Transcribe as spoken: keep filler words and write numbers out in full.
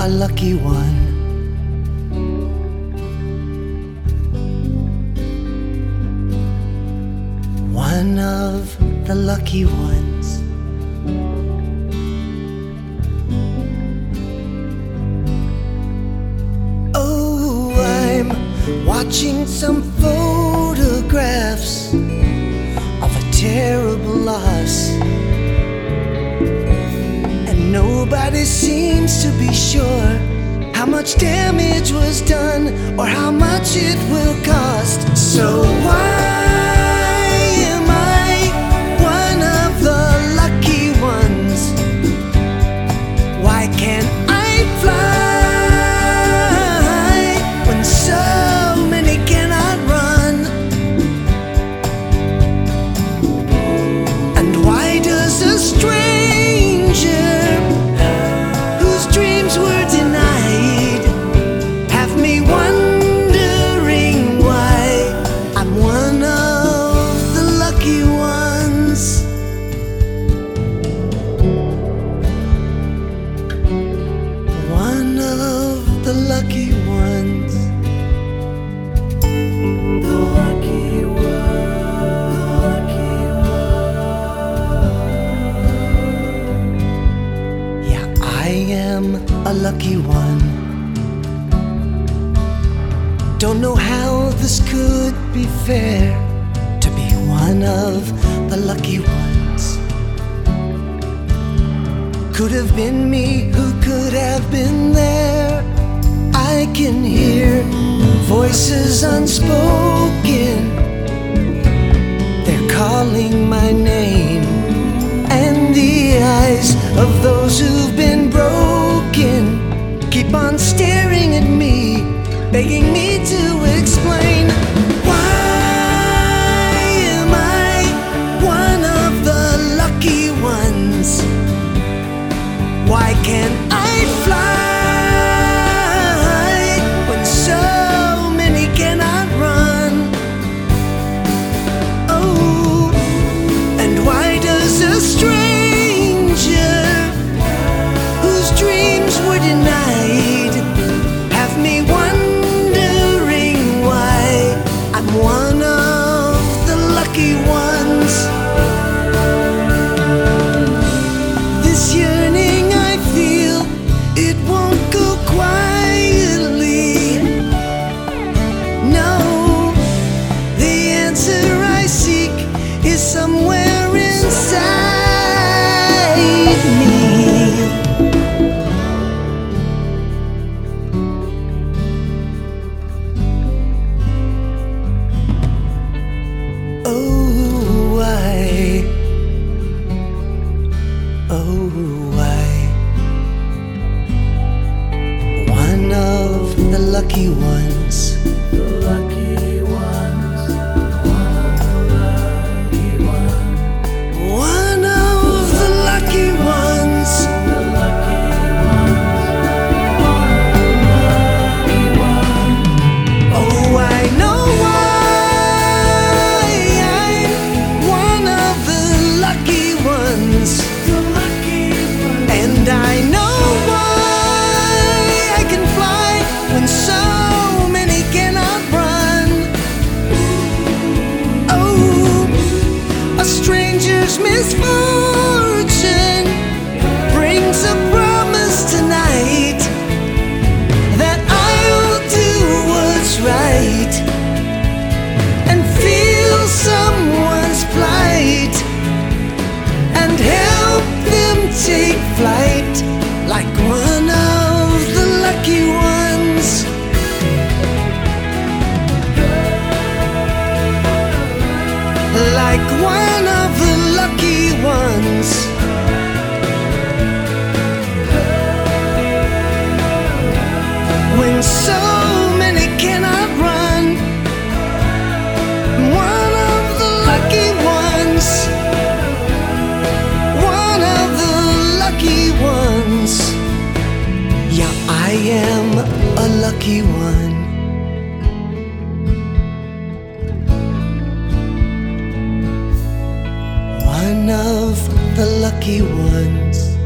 a lucky one. One of the lucky ones. Oh, I'm watching some photographs of a terrible loss, and nobody seems to be sure how much damage was done or how much it will cost. So why am I one of the lucky ones? Why can't I fly when so many cannot run? And why does a stranger whose dreams were denied have me wondering why I'm one of the lucky ones? One of the lucky ones. The lucky one. Yeah, I am a lucky one. Don't know how this could be fair, to be one of the lucky ones. Could have been me, who could have been there? I can hear voices unspoken, they're calling my name, and the eyes of those who've been broken keep on staring at me, begging me to explain. Why am I one of the lucky ones? Why can't I fly when so many cannot run? Oh, and why does a stranger whose dreams were denied have me wondering why I'm one of the lucky ones? This yearning I feel, it won't go quietly. No, the answer I seek is somewhere inside me. Oh, why? Oh, why? One of the lucky ones. The lucky ones. One of the lucky ones. The lucky ones. Oh, I know why I'm one of the lucky ones. And I know why I can fly when so many cannot run. Oh, a stranger's misfortune brings a promise tonight that I'll do what's right and feel someone's plight and help them take flight like one of the lucky ones. Like one of the lucky ones. When so many cannot run, one of the lucky ones. One of the lucky ones. Yeah, I am a lucky one. One of the lucky ones.